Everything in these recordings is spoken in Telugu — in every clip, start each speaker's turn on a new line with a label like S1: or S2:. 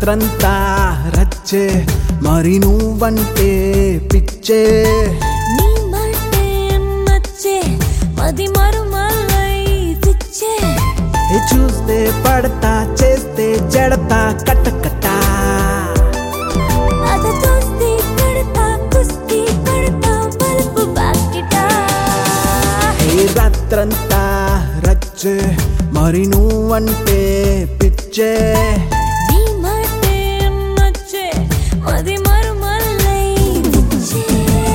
S1: రాత్రంతా రచ్చే మరి నువ్వంటే పిచ్చే
S2: నీ మాటే నచ్చే మది మరుమల్లై పిచ్చే
S1: చూస్తే పడతా చేస్తే జడతా కట్టకట్టా
S2: అది చూస్తే కడతా కుస్తీ కడతా బలుపు బాకిటా
S1: రాత్రంతా రచ్చే మరి నువ్వంటే పిచ్చే
S2: నీ మాటే నచ్చే మది మరుమల్లై పిచ్చే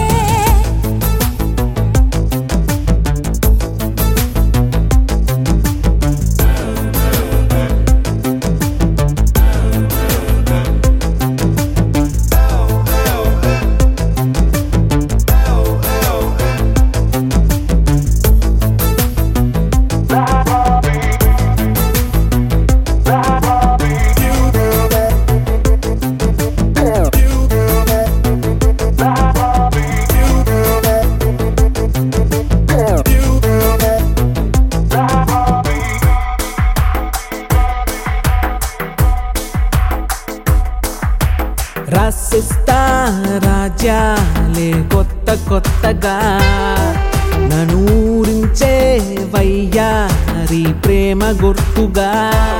S1: రాసిస్తా రాజ్యాలే కొత్త కొత్తగా నన్ను ఊరించే వయ్యారి ప్రేమ గుర్తుగా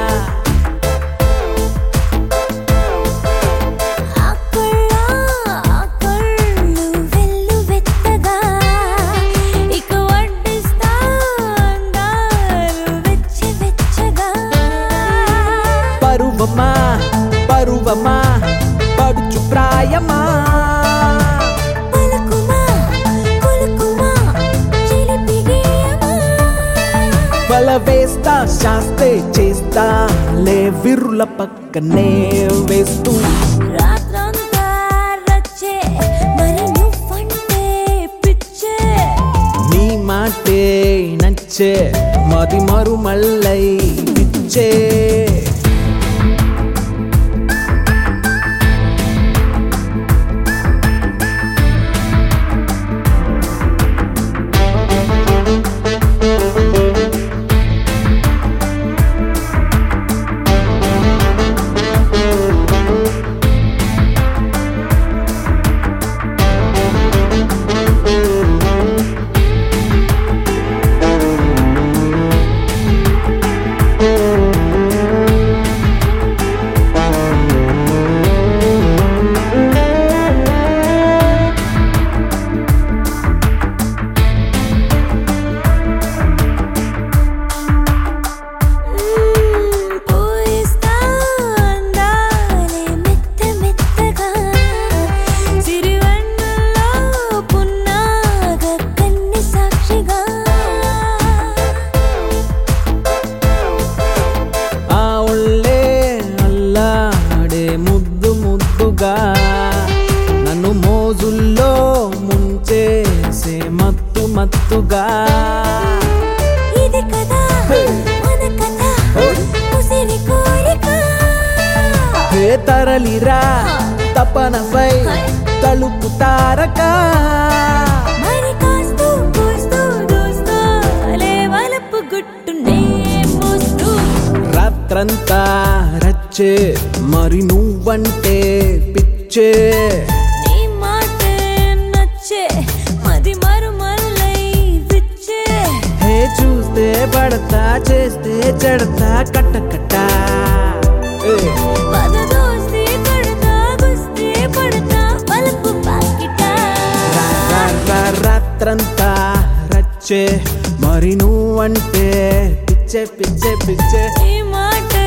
S1: పరువమా పరువమా పడుచు ప్రాయమా బల వేస్తా శాస్తే చేస్తా లే విరుల పక్కనే వేస్తూ
S2: రాత్రంతా రచ్చే మరి నువ్వంటే పిచ్చే
S1: నీ మాటే నచ్చే మది మరుమల్లై పిచ్చే నన్ను మోజుల్లో ముంచేసే మత్తు మత్తుగా
S2: ఇది కదా మన కథ ఉసిరి కోరిక
S1: తరలిరా తపనపై తలుపు తారక
S2: మరి కాస్తూ కూస్తూ దూస్తూ లేవలపు గుట్టునే మోస్తూ
S1: రాత్రంతా రచ్చే మరి నువ్వంటే పిచ్చే
S2: నీ మాటే నచ్చే మది మరుమల్లై పిచ్చే
S1: చూస్తే పడతా చేస్తే చెడతా కట్టకట్టా
S2: దోస్తే కడతా గుస్తే పడతా బలుపు బాకిటా
S1: రాత్రంతా రచ్చే మరి నువ్వంటే పిచ్చే పిచ్చే పిచ్చే
S2: ఈ మాట